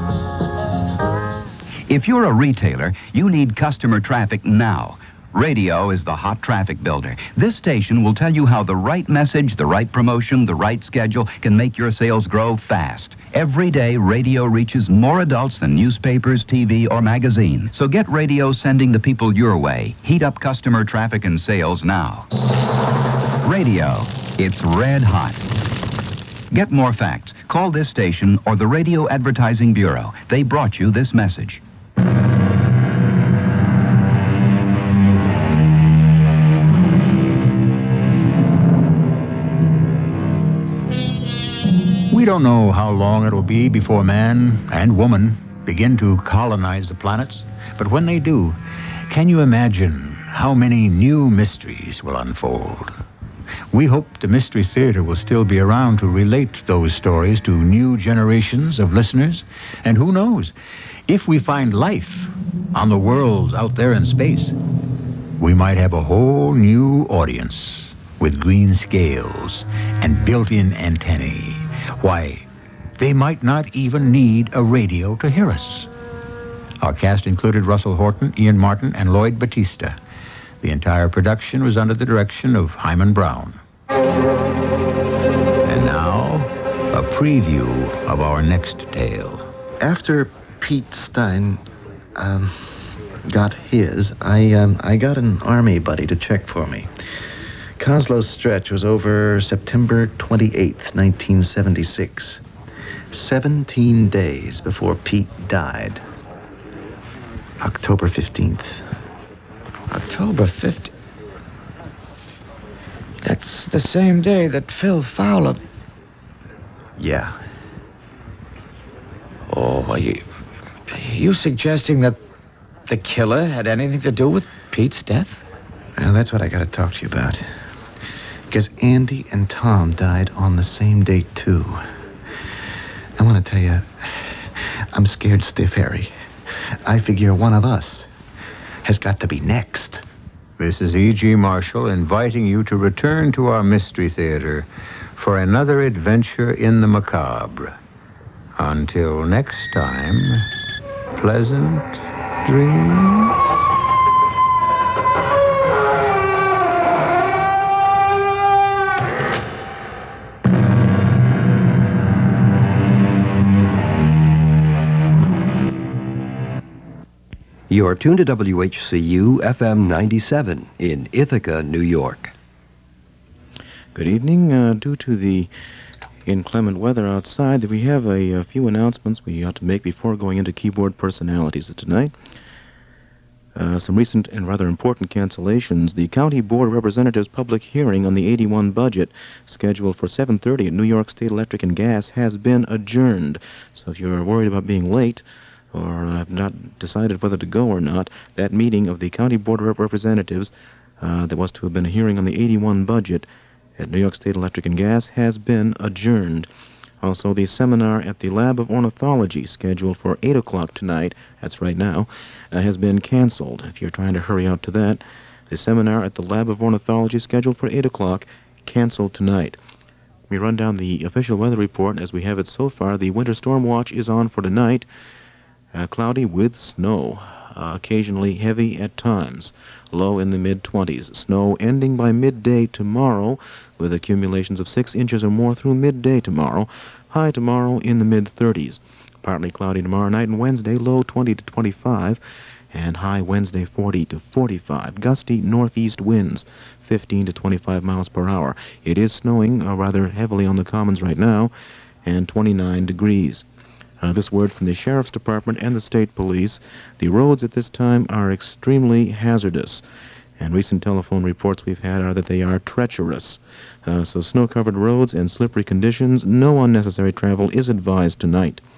If you're a retailer, you need customer traffic now. Radio is the hot traffic builder. This station will tell you how the right message, the right promotion, the right schedule can make your sales grow fast. Every day, radio reaches more adults than newspapers, TV, or magazine. So get radio sending the people your way. Heat up customer traffic and sales now. Radio, it's red hot. Get more facts. Call this station or the Radio Advertising Bureau. They brought you this message. We don't know how long it'll be before man and woman begin to colonize the planets, but when they do, can you imagine how many new mysteries will unfold? We hope the Mystery Theater will still be around to relate those stories to new generations of listeners, and who knows, if we find life on the worlds out there in space, we might have a whole new audience with green scales and built-in antennae. Why, they might not even need a radio to hear us. Our cast included Russell Horton, Ian Martin, and Lloyd Batista. The entire production was under the direction of Hyman Brown. And now, a preview of our next tale. After Pete Stein got his, I got an Army buddy to check for me. Coslow's stretch was over September 28th, 1976. 17 days before Pete died. October 15th. October 15th? That's the same day that Phil Fowler... Yeah. Oh, are you suggesting that the killer had anything to do with Pete's death? Well, that's what I got to talk to you about. Because Andy and Tom died on the same date, too. I want to tell you, I'm scared stiff, Harry. I figure one of us has got to be next. This is E.G. Marshall inviting you to return to our Mystery Theater for another adventure in the macabre. Until next time, pleasant dreams. You're tuned to WHCU FM 97 in Ithaca, New York. Good evening. Due to the inclement weather outside, we have a few announcements we ought to make before going into keyboard personalities of tonight. Some recent and rather important cancellations. The County Board of Representatives public hearing on the 81 budget, scheduled for 7:30 at New York State Electric and Gas, has been adjourned. So if you're worried about being late, or have not decided whether to go or not, that meeting of the County Board of Representatives that was to have been a hearing on the 81 budget at New York State Electric and Gas has been adjourned. Also, the seminar at the Lab of Ornithology, scheduled for 8 o'clock tonight, that's right now, has been canceled. If you're trying to hurry out to that, the seminar at the Lab of Ornithology, scheduled for 8 o'clock, canceled tonight. Let me run down the official weather report as we have it so far. The winter storm watch is on for tonight. Cloudy with snow, occasionally heavy at times, low in the mid-20s. Snow ending by midday tomorrow, with accumulations of 6 inches or more through midday tomorrow. High tomorrow in the mid-30s. Partly cloudy tomorrow night and Wednesday, low 20 to 25, and high Wednesday 40 to 45. Gusty northeast winds, 15 to 25 miles per hour. It is snowing rather heavily on the commons right now, and 29 degrees. This word from the Sheriff's Department and the State Police. The roads at this time are extremely hazardous, and recent telephone reports we've had are that they are treacherous. So snow-covered roads and slippery conditions, no unnecessary travel is advised tonight.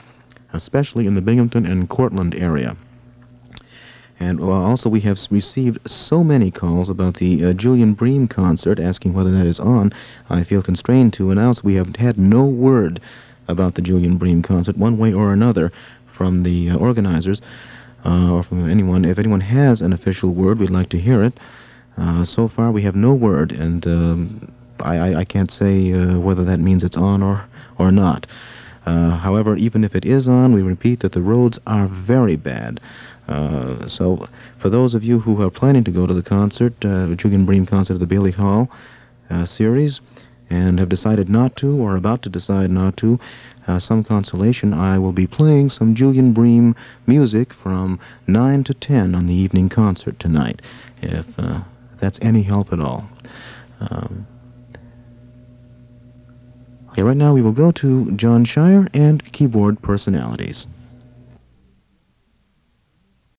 especially in the Binghamton and Cortland area. And also, we have received so many calls about the Julian Bream concert, asking whether that is on. I feel constrained to announce we have had no word about the Julian Bream concert, one way or another, from the organizers or from anyone. If anyone has an official word, we'd like to hear it. So far, we have no word, and I can't say whether that means it's on or not. However, even if it is on, we repeat that the roads are very bad. So for those of you who are planning to go to the concert, Julian Bream concert at the Bailey Hall series, and have decided not to or about to decide not to, some consolation, I will be playing some Julian Bream music from 9 to 10 on the evening concert tonight, if that's any help at all. Okay, right now we will go to John Shire and Keyboard Personalities.